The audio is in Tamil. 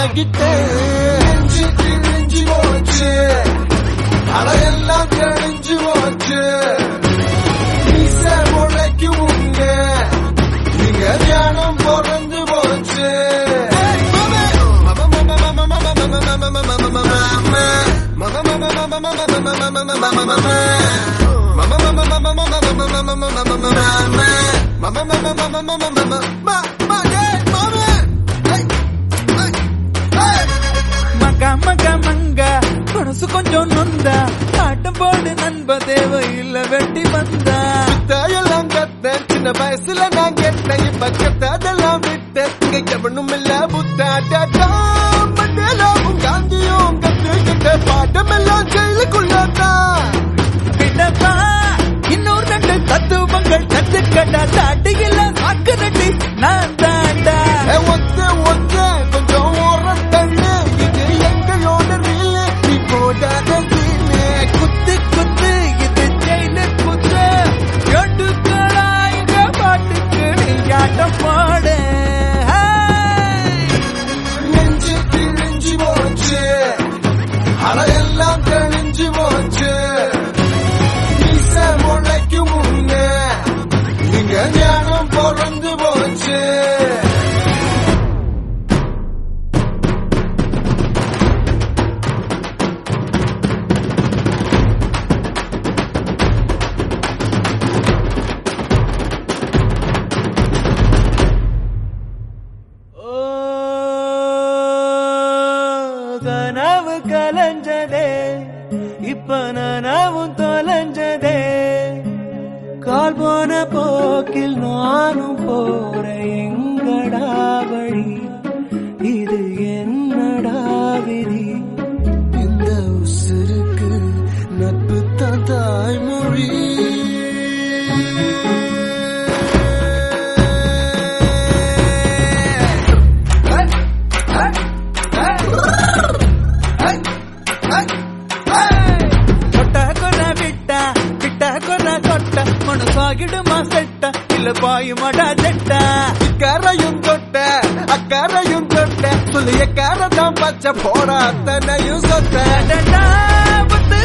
பழகிட்டேன். நெஞ்சு கிழிஞ்சு போச்சு, அலையெல்லாம் கழிஞ்சு போச்சு. மீச முளைக்கு முங்க நீங்க தியானம் பிறந்து போச்சு. மகா மகா மங்கா மனசு கொஞ்சம் நொந்தா ஆட்டம் போடு நண்ப தேவையில்லை வெட்டி வந்தா. எல்லாம் கத்தேன் சின்ன வயசுல நான் கேட்டேன், இப்ப கத்ததெல்லாம் விட்டேன். இங்க எவனும் இல்ல புத்தாட்டம் மண்டேலாவும் காந்தியும் கத்துக்கிட்ட பாட்டம் எல்லாம் ஜெயிலுக்குள்ளதான். விடப்பா இன்னொரு ரெண்டு தத்துவங்கள் கத்துக்கடா, தாட்டியில சாக்கு நட்டி நான் தாண்டா. ஒத்த ஒத்த கொஞ்சம் ஓரம் தள்ளு, இது எங்களோட ரீலு, நீ போடாத சீனு. குத்து குத்து இது ஜெயிலு குத்து, எடுக்கடா இங்க பாட்டுக்கு நீ ஆட்டம் போடு. நெஞ்சு கிழிஞ்சு போச்சு, அலையெல்லாம் கழிஞ்சு போச்சு. மீச முளைக்கு முன்ன நீங்க ஞானம் பிறந்து போச்சு. கனவு கலஞ்சதே இப்ப நனவும் தொலைஞ்சதே, கால் போன போக்கில் நானும் போறேன். எங்கடா வழி இது என்னடா விதி? இந்த உசுருக்கு நட்பு தான் தாய்மொழி. கொட்ட கொன விட்டா விட்ட கொன கொட்ட மனசாகிடுமா செட்ட இல்ல பாயுமாடா ஜெட்ட. இக்கரையும் தொட்ட அக்கரையும் தொட்ட சொல்லிய கரதான் பச்சை போட அத்தனையும் சொத்த. புத்து